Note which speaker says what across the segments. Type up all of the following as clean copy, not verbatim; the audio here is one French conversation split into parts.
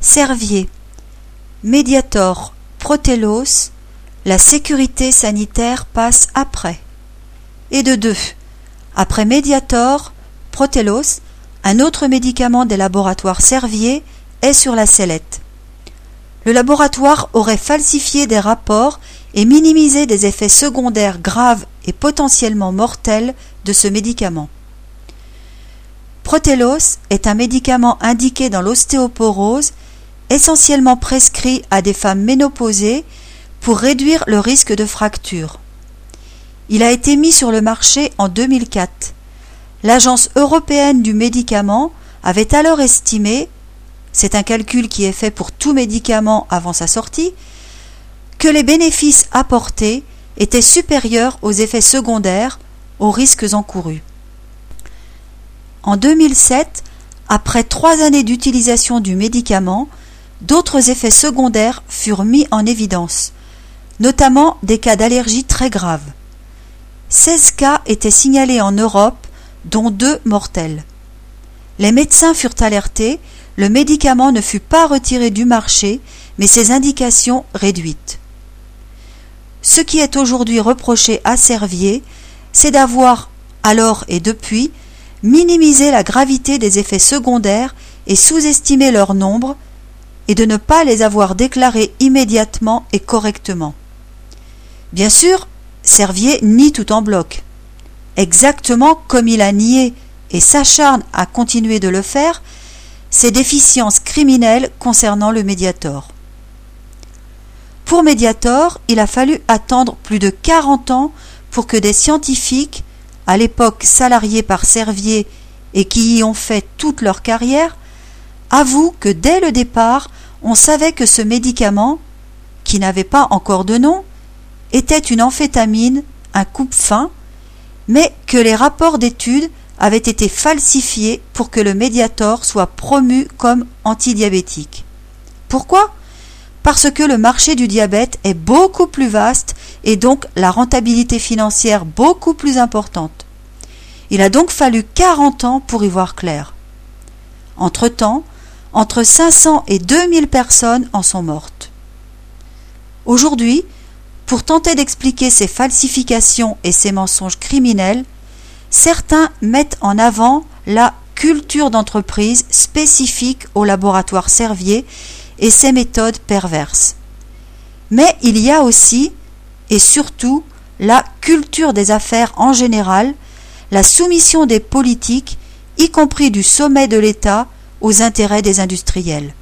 Speaker 1: Servier, Mediator, Protelos, la sécurité sanitaire passe après. Et de deux, après Mediator, Protelos, un autre médicament des laboratoires Servier est sur la sellette. Le laboratoire aurait falsifié des rapports et minimisé des effets secondaires graves et potentiellement mortels de ce médicament. Protelos est un médicament indiqué dans l'ostéoporose, essentiellement prescrit à des femmes ménopausées pour réduire le risque de fracture. Il a été mis sur le marché en 2004. L'Agence européenne du médicament avait alors estimé, c'est un calcul qui est fait pour tout médicament avant sa sortie, que les bénéfices apportés étaient supérieurs aux effets secondaires, aux risques encourus. En 2007, après 3 années d'utilisation du médicament, d'autres effets secondaires furent mis en évidence, notamment des cas d'allergie très graves. 16 cas étaient signalés en Europe, dont 2 mortels. Les médecins furent alertés, le médicament ne fut pas retiré du marché, mais ses indications réduites. Ce qui est aujourd'hui reproché à Servier, c'est d'avoir, alors et depuis, minimisé la gravité des effets secondaires et sous-estimé leur nombre, et de ne pas les avoir déclarés immédiatement et correctement. Bien sûr, Servier nie tout en bloc. Exactement comme il a nié et s'acharne à continuer de le faire, ses déficiences criminelles concernant le Mediator. Pour Mediator, il a fallu attendre plus de 40 ans pour que des scientifiques, à l'époque salariés par Servier et qui y ont fait toute leur carrière, avouent que dès le départ, on savait que ce médicament, qui n'avait pas encore de nom, était une amphétamine, un coupe-faim, mais que les rapports d'études avaient été falsifiés pour que le Mediator soit promu comme antidiabétique. Pourquoi ? Parce que le marché du diabète est beaucoup plus vaste et donc la rentabilité financière beaucoup plus importante. Il a donc fallu 40 ans pour y voir clair. Entre-temps, entre 500 et 2000 personnes en sont mortes. Aujourd'hui, pour tenter d'expliquer ces falsifications et ces mensonges criminels, certains mettent en avant la culture d'entreprise spécifique au laboratoire Servier et ses méthodes perverses. Mais il y a aussi, et surtout, la culture des affaires en général, la soumission des politiques, y compris du sommet de l'État, aux intérêts des industriels.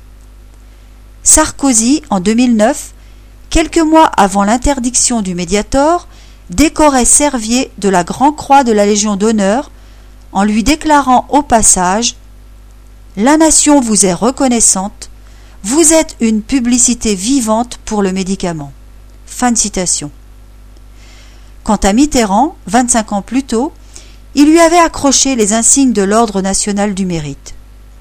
Speaker 1: Sarkozy, en 2009, quelques mois avant l'interdiction du Mediator, décorait Servier de la Grand Croix de la Légion d'honneur en lui déclarant au passage « La nation vous est reconnaissante, vous êtes une publicité vivante pour le médicament. » Fin de citation. Quant à Mitterrand, 25 ans plus tôt, il lui avait accroché les insignes de l'Ordre national du mérite.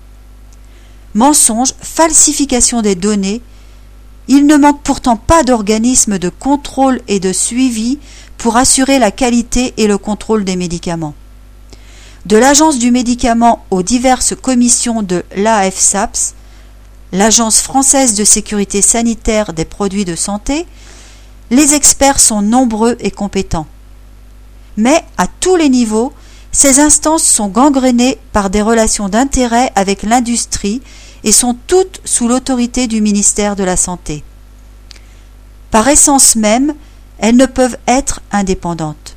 Speaker 1: Mensonges, falsification des données, il ne manque pourtant pas d'organismes de contrôle et de suivi pour assurer la qualité et le contrôle des médicaments. De l'Agence du médicament aux diverses commissions de l'AFSAPS, l'Agence française de sécurité sanitaire des produits de santé, les experts sont nombreux et compétents. Mais, à tous les niveaux, ces instances sont gangrénées par des relations d'intérêt avec l'industrie et sont toutes sous l'autorité du ministère de la Santé. Par essence même, elles ne peuvent être indépendantes.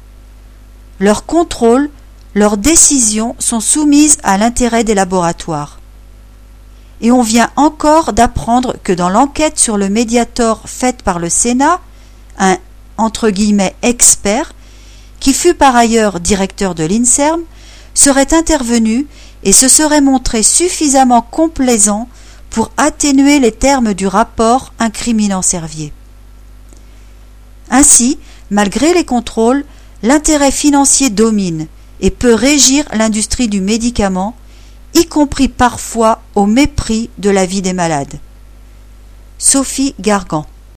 Speaker 1: Leur contrôle, leurs décisions sont soumises à l'intérêt des laboratoires. Et on vient encore d'apprendre que dans l'enquête sur le Mediator faite par le Sénat, un « expert » qui fut par ailleurs directeur de l'INSERM, serait intervenu et se serait montré suffisamment complaisant pour atténuer les termes du rapport incriminant Servier. Ainsi, malgré les contrôles, l'intérêt financier domine et peut régir l'industrie du médicament, y compris parfois au mépris de la vie des malades. Sophie Gargan.